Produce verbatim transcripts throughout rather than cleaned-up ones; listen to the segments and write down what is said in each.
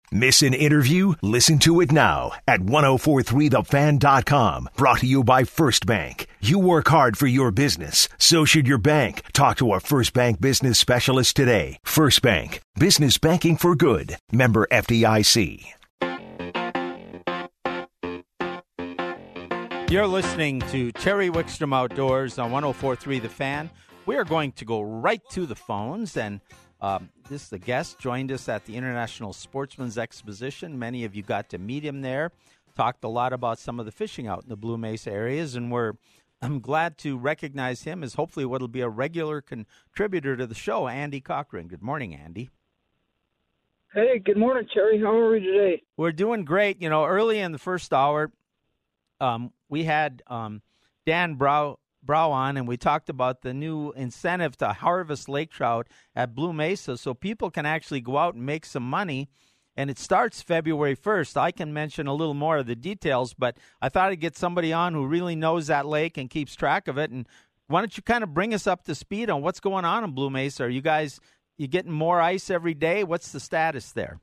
Miss an interview? Listen to it now at ten forty-three the fan dot com. Brought to you by First Bank. You work hard for your business. So should your bank. Talk to a First Bank business specialist today. First Bank. Business banking for good. Member F D I C. You're listening to Terry Wickstrom Outdoors on ten forty-three The Fan. We are going to go right to the phones, and um, this is the guest joined us at the International Sportsman's Exposition. Many of you got to meet him there. Talked a lot about some of the fishing out in the Blue Mesa areas, and we're I'm glad to recognize him as hopefully what will be a regular contributor to the show, Andy Cochran. Good morning, Andy. Hey, good morning, Terry. How are we today? We're doing great. You know, early in the first hour, um, we had um, Dan Brow. Brow on, and we talked about the new incentive to harvest lake trout at Blue Mesa so people can actually go out and make some money, and it starts February first. I can mention a little more of the details, but I thought I'd get somebody on who really knows that lake and keeps track of it, and why don't you kind of bring us up to speed on what's going on in Blue Mesa? Are you guys, you getting more ice every day? What's the status there?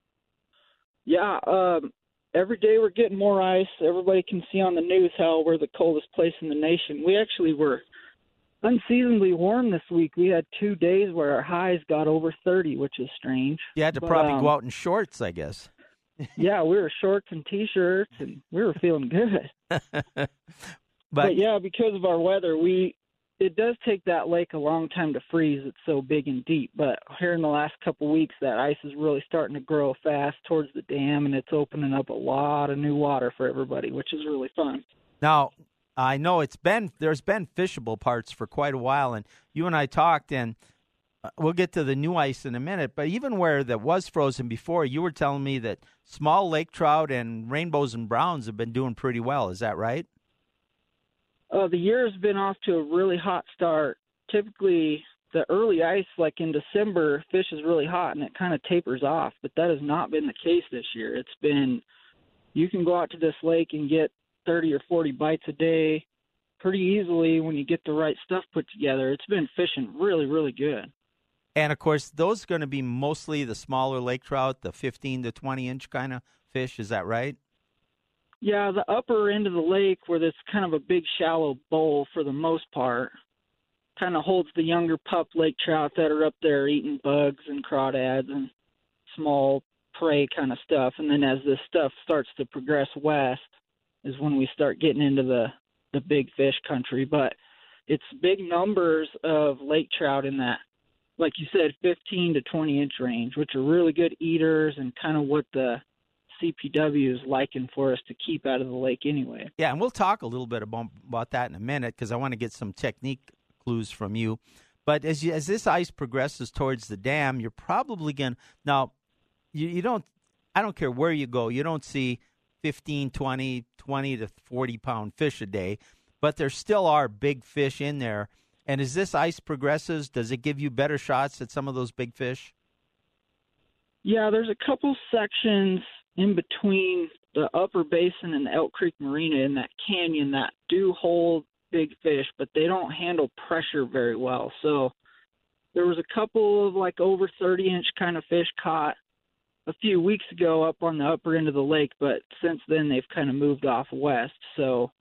Yeah, um, every day we're getting more ice. Everybody can see on the news how we're the coldest place in the nation. We actually were unseasonably warm this week. We had two days where our highs got over thirty, which is strange. You had to but, probably um, go out in shorts, I guess. Yeah, we were shorts and T-shirts, and we were feeling good. but, but, yeah, because of our weather, we it does take that lake a long time to freeze. It's so big and deep. But here in the last couple of weeks, that ice is really starting to grow fast towards the dam, and it's opening up a lot of new water for everybody, which is really fun. Now, I know it's been there's been fishable parts for quite a while, and you and I talked, and we'll get to the new ice in a minute, but even where that was frozen before, you were telling me that small lake trout and rainbows and browns have been doing pretty well. Is that right? Uh, the year has been off to a really hot start. Typically, the early ice, like in December, fish is really hot and it kind of tapers off, but that has not been the case this year. It's been, you can go out to this lake and get thirty or forty bites a day pretty easily when you get the right stuff put together. It's been fishing really, really good. And, of course, those are going to be mostly the smaller lake trout, the fifteen to twenty inch kind of fish. Is that right? Yeah, the upper end of the lake where there's kind of a big shallow bowl for the most part kind of holds the younger pup lake trout that are up there eating bugs and crawdads and small prey kind of stuff. And then as this stuff starts to progress west is when we start getting into the, the big fish country. But it's big numbers of lake trout in that, like you said, fifteen to twenty inch range, which are really good eaters and kind of what the C P W is liking for us to keep out of the lake anyway. Yeah, and we'll talk a little bit about, about that in a minute because I want to get some technique clues from you. But as you, as this ice progresses towards the dam, you're probably going to – now, you, you don't – I don't care where you go. You don't see fifteen, twenty, twenty to forty pound fish a day, but there still are big fish in there. And as this ice progresses, does it give you better shots at some of those big fish? Yeah, there's a couple sections – in between the upper basin and the Elk Creek Marina in that canyon that do hold big fish, but they don't handle pressure very well. So there was a couple of like over thirty inch kind of fish caught a few weeks ago up on the upper end of the lake, but since then they've kind of moved off west. So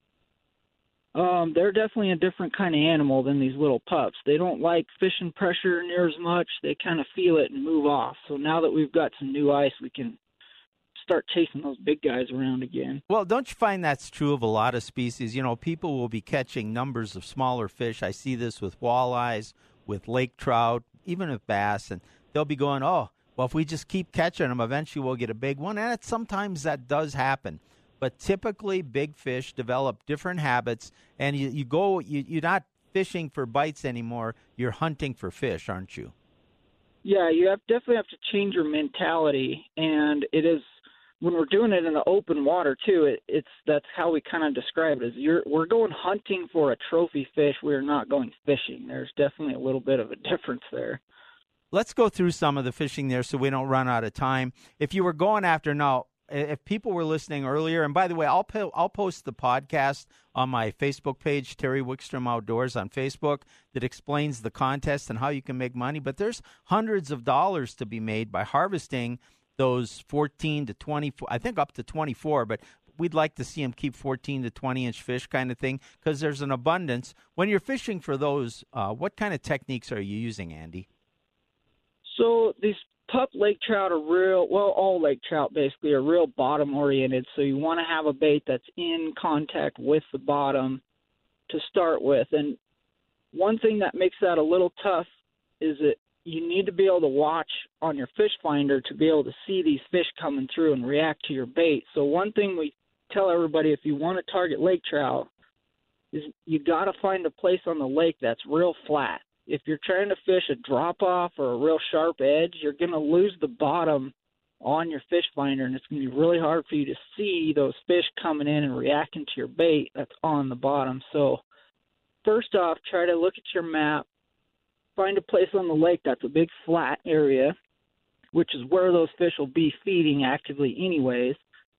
um, they're definitely a different kind of animal than these little pups. They don't like fishing pressure near as much. They kind of feel it and move off. So now that we've got some new ice, we can start chasing those big guys around again. Well, don't you find that's true of a lot of species? You know, people will be catching numbers of smaller fish. I see this with walleyes, with lake trout, even with bass, and they'll be going, oh, well, if we just keep catching them, eventually we'll get a big one. And it, sometimes that does happen. But typically big fish develop different habits, and you, you go, you, you're not fishing for bites anymore. You're hunting for fish, aren't you? Yeah, you have definitely have to change your mentality, and it is – when we're doing it in the open water too, it, it's that's how we kind of describe it. Is you're we're going hunting for a trophy fish. We're not going fishing. There's definitely a little bit of a difference there. Let's go through some of the fishing there so we don't run out of time. If you were going after now, if people were listening earlier, and by the way, I'll po- I'll post the podcast on my Facebook page, Terry Wickstrom Outdoors on Facebook, that explains the contest and how you can make money. But there's hundreds of dollars to be made by harvesting those fourteen to twenty-four, I think up to twenty-four, but we'd like to see them keep fourteen to twenty inch fish kind of thing because there's an abundance. When you're fishing for those, uh, what kind of techniques are you using, Andy? So these pup lake trout are real, well, all lake trout basically are real bottom oriented. So you want to have a bait that's in contact with the bottom to start with. And one thing that makes that a little tough is that you need to be able to watch on your fish finder to be able to see these fish coming through and react to your bait. So one thing we tell everybody, if you want to target lake trout, is you got to find a place on the lake that's real flat. If you're trying to fish a drop-off or a real sharp edge, you're going to lose the bottom on your fish finder, and it's going to be really hard for you to see those fish coming in and reacting to your bait that's on the bottom. So first off, try to look at your map, find a place on the lake that's a big flat area, which is where those fish will be feeding actively anyways,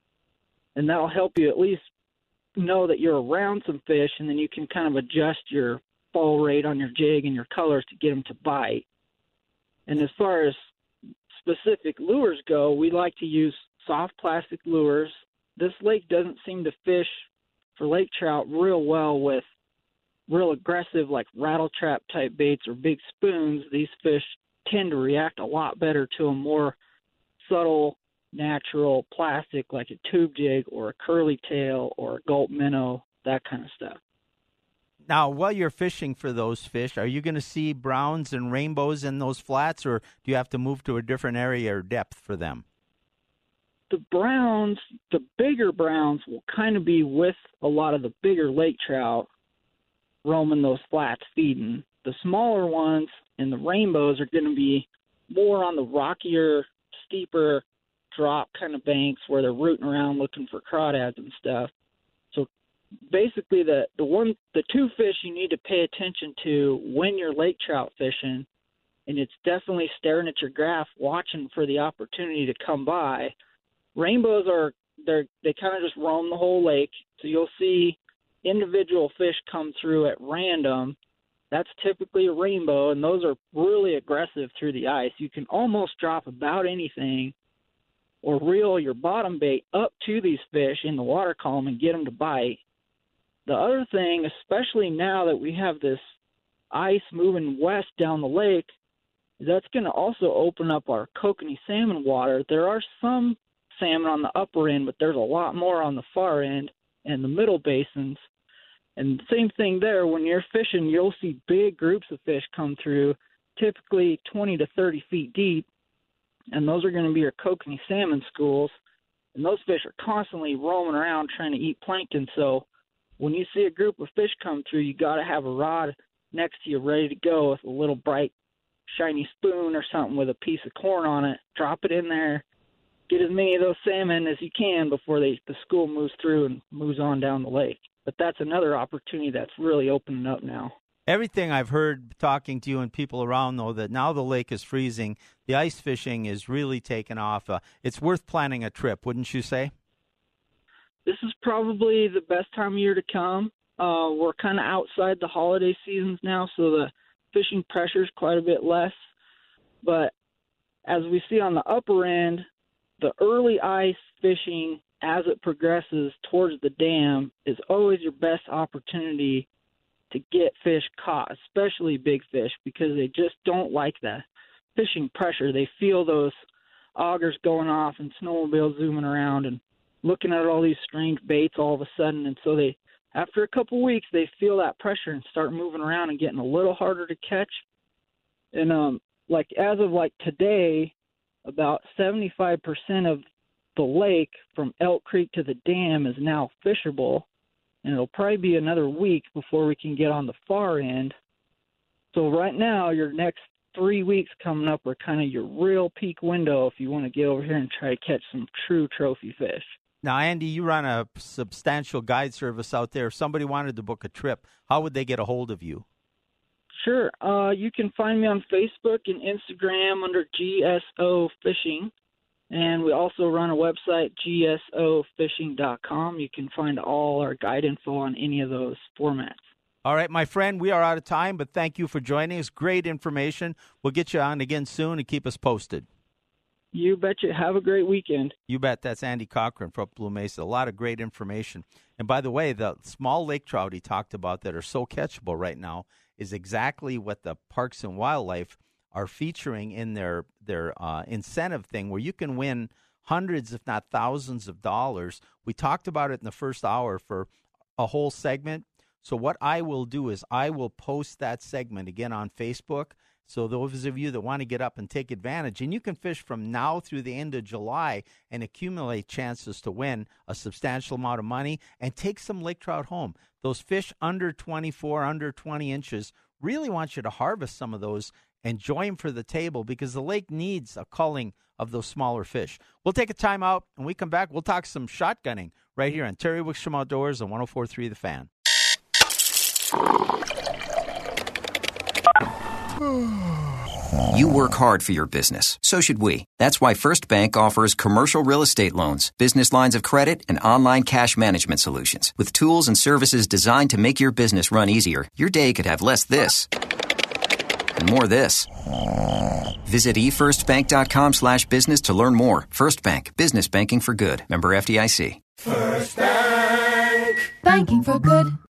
and that'll help you at least know that you're around some fish, and then you can kind of adjust your fall rate on your jig and your colors to get them to bite. And as far as specific lures go, we like to use soft plastic lures. This lake doesn't seem to fish for lake trout real well with real aggressive like rattle trap type baits or big spoons. These fish tend to react a lot better to a more subtle, natural plastic like a tube jig or a curly tail or a gulp minnow, that kind of stuff. Now, while you're fishing for those fish, are you going to see browns and rainbows in those flats, or do you have to move to a different area or depth for them? The browns, the bigger browns will kind of be with a lot of the bigger lake trout roaming those flats feeding. The smaller ones and the rainbows are going to be more on the rockier, steeper drop kind of banks where they're rooting around looking for crawdads and stuff. So basically the, the one the two fish you need to pay attention to when you're lake trout fishing, and it's definitely staring at your graph, watching for the opportunity to come by. Rainbows are they're they kind of just roam the whole lake, so you'll see individual fish come through at random. That's typically a rainbow, and those are really aggressive through the ice. You can almost drop about anything or reel your bottom bait up to these fish in the water column and get them to bite. The other thing, especially now that we have this ice moving west down the lake, is that's going to also open up our kokanee salmon water. There are some salmon on the upper end, but there's a lot more on the far end and the middle basins. And same thing there, when you're fishing, you'll see big groups of fish come through, typically twenty to thirty feet deep, and those are going to be your kokanee salmon schools. And those fish are constantly roaming around trying to eat plankton. So when you see a group of fish come through, you got to have a rod next to you ready to go with a little bright, shiny spoon or something with a piece of corn on it. Drop it in there. Get as many of those salmon as you can before they, the school moves through and moves on down the lake. But that's another opportunity that's really opening up now. Everything I've heard talking to you and people around, though, that now the lake is freezing, the ice fishing is really taking off. Uh, it's worth planning a trip, wouldn't you say? This is probably the best time of year to come. Uh, we're kind of outside the holiday seasons now, so the fishing pressure is quite a bit less. But as we see on the upper end, the early ice fishing as it progresses towards the dam is always your best opportunity to get fish caught, especially big fish, because they just don't like the fishing pressure. They feel those augers going off and snowmobiles zooming around and looking at all these strange baits all of a sudden. And so they, after a couple weeks, they feel that pressure and start moving around and getting a little harder to catch. And um, like as of like today, about seventy-five percent of the lake from Elk Creek to the dam is now fishable, and it'll probably be another week before we can get on the far end. So right now, your next three weeks coming up are kind of your real peak window if you want to get over here and try to catch some true trophy fish. Now, Andy, you run a substantial guide service out there. If somebody wanted to book a trip, how would they get a hold of you? Sure. Uh, you can find me on Facebook and Instagram under G S O Fishing. And we also run a website, G S O fishing dot com. You can find all our guide info on any of those formats. All right, my friend, we are out of time, but thank you for joining us. Great information. We'll get you on again soon and keep us posted. You betcha. Have a great weekend. You bet. That's Andy Cochran from Blue Mesa. A lot of great information. And by the way, the small lake trout he talked about that are so catchable right now is exactly what the Parks and Wildlife are featuring in their their uh, incentive thing, where you can win hundreds, if not thousands, of dollars. We talked about it in the first hour for a whole segment. So what I will do is I will post that segment again on Facebook. So those of you that want to get up and take advantage, and you can fish from now through the end of July and accumulate chances to win a substantial amount of money and take some lake trout home. Those fish under twenty-four, under twenty inches, really want you to harvest some of those and enjoy them for the table, because the lake needs a culling of those smaller fish. We'll take a time out, and we come back. We'll talk some shotgunning right here on Terry Wickstrom Outdoors on one oh four point three The Fan. You work hard for your business. So should we. That's why First Bank offers commercial real estate loans, business lines of credit, and online cash management solutions. With tools and services designed to make your business run easier, your day could have less this and more this. Visit e first bank dot com slash business to learn more. First Bank. Business banking for good. Member F D I C. First Bank. Banking for good.